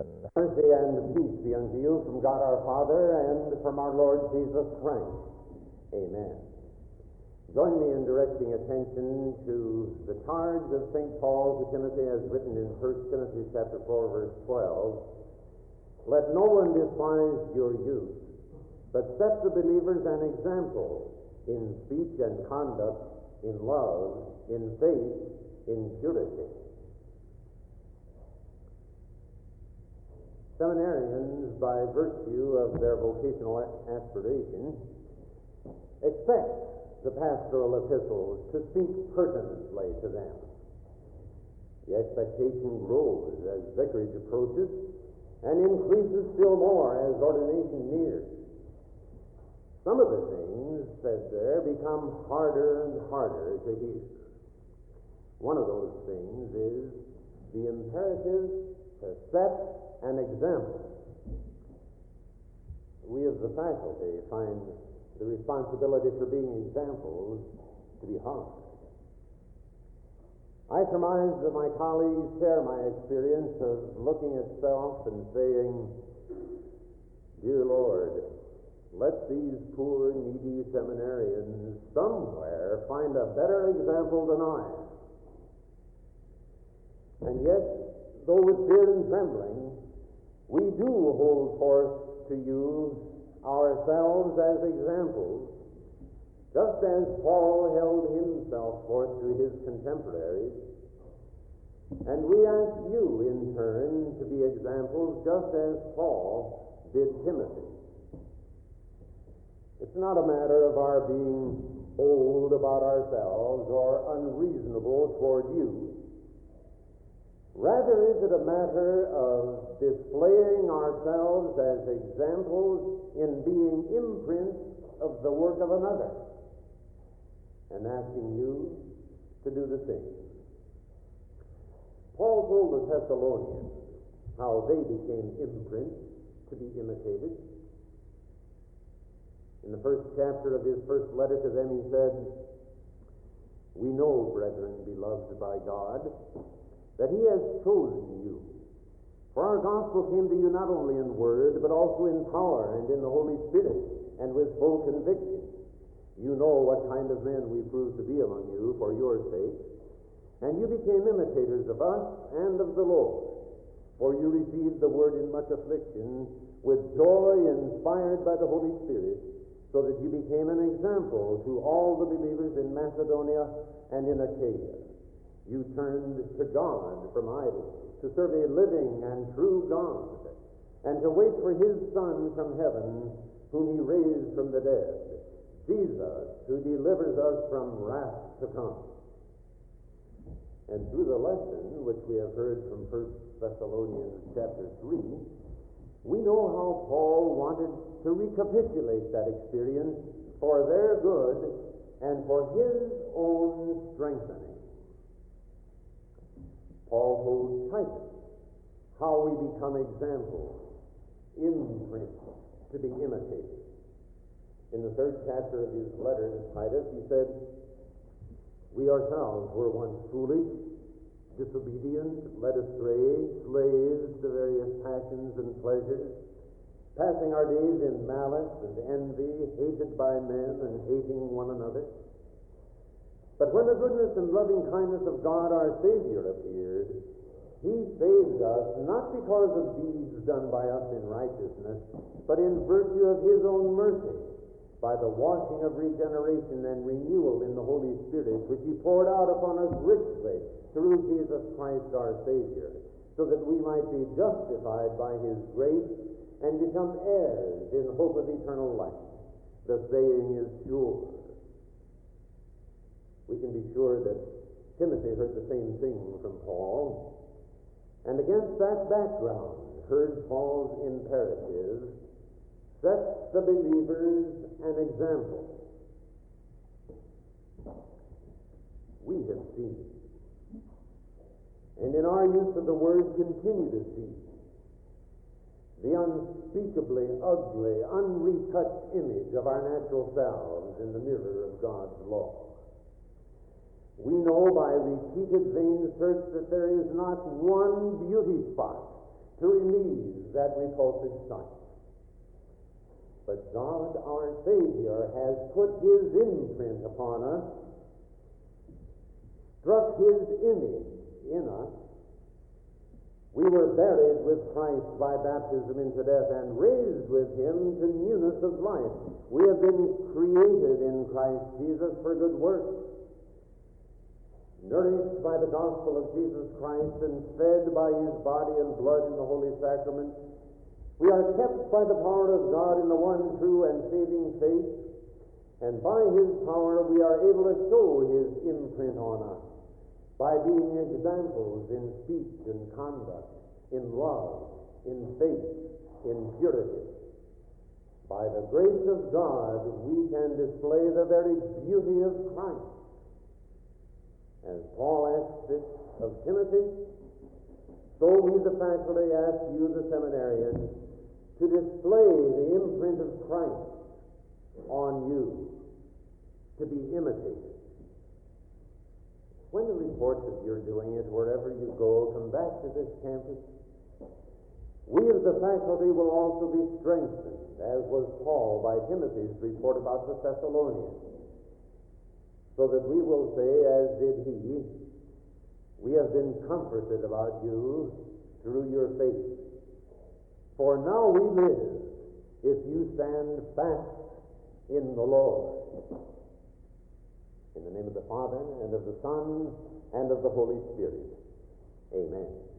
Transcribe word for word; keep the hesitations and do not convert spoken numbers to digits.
Mercy and peace be unto you from God our Father and from our Lord Jesus Christ. Amen. Join me in directing attention to the charge of Saint Paul to Timothy as written in First Timothy chapter four, verse twelve. Let no one despise your youth, but set the believers an example in speech and conduct, in love, in faith, in purity. Seminarians, by virtue of their vocational aspiration, expect the pastoral epistles to speak pertinently to them. The expectation grows as vicarage approaches and increases still more as ordination nears. Some of the things said there become harder and harder to hear. One of those things is the imperative to set an example. We of the faculty find the responsibility for being examples to be hard. I surmise that my colleagues share my experience of looking at self and saying, "Dear Lord, let these poor, needy seminarians somewhere find a better example than I am." And yet, though with fear and trembling, we do hold forth to you ourselves as examples, just as Paul held himself forth to his contemporaries. And we ask you, in turn, to be examples, just as Paul did Timothy. It's not a matter of our being bold about ourselves or unreasonable toward you. Rather is it a matter of displaying ourselves as examples in being imprints of the work of another, and asking you to do the same. Paul told the Thessalonians how they became imprints to be imitated. In the first chapter of his first letter to them, he said, "We know, brethren, beloved by God, that he has chosen you. For our gospel came to you not only in word, but also in power and in the Holy Spirit, and with full conviction. You know what kind of men we proved to be among you for your sake, and you became imitators of us and of the Lord. For you received the word in much affliction, with joy inspired by the Holy Spirit, so that you became an example to all the believers in Macedonia and in Achaia. You turned to God from idols, to serve a living and true God, and to wait for his Son from heaven, whom he raised from the dead, Jesus, who delivers us from wrath to come." And through the lesson which we have heard from First Thessalonians chapter three, we know how Paul wanted to recapitulate that experience for their good and for his own strengthening. Paul told Titus how we become examples, imprints to be imitated. In the third chapter of his letter to Titus, he said, "We ourselves were once foolish, disobedient, led astray, slaves to various passions and pleasures, passing our days in malice and envy, hated by men and hating one another. But when the goodness and loving kindness of God our Savior appeared, he saved us not because of deeds done by us in righteousness, but in virtue of his own mercy, by the washing of regeneration and renewal in the Holy Spirit, which he poured out upon us richly through Jesus Christ our Savior, so that we might be justified by his grace and become heirs in hope of eternal life. The saying is sure." We can be sure that Timothy heard the same thing from Paul, and against that background heard Paul's imperative, "Set the believers an example." We have seen, and in our use of the word continue to see, the unspeakably ugly, unretouched image of our natural selves in the mirror of God's law. We know by repeated vain search that there is not one beauty spot to relieve that repulsive sight. But God, our Savior, has put His imprint upon us, struck His image in us. We were buried with Christ by baptism into death and raised with Him to newness of life. We have been created in Christ Jesus for good works, nourished by the gospel of Jesus Christ and fed by His body and blood in the Holy Sacrament. We are kept by the power of God in the one true and saving faith, and by His power we are able to show His imprint on us by being examples in speech and conduct, in love, in faith, in purity. By the grace of God, we can display the very beauty of Christ. As Paul asked it of Timothy, so we, the faculty, ask you, the seminarians, to display the imprint of Christ on you, to be imitated. When the reports of your doing it, wherever you go, come back to this campus, we as the faculty will also be strengthened, as was Paul by Timothy's report about the Thessalonians, so that we will say, as did he, we have been comforted about you through your faith. For now we live if you stand fast in the Lord. In the name of the Father, and of the Son, and of the Holy Spirit. Amen.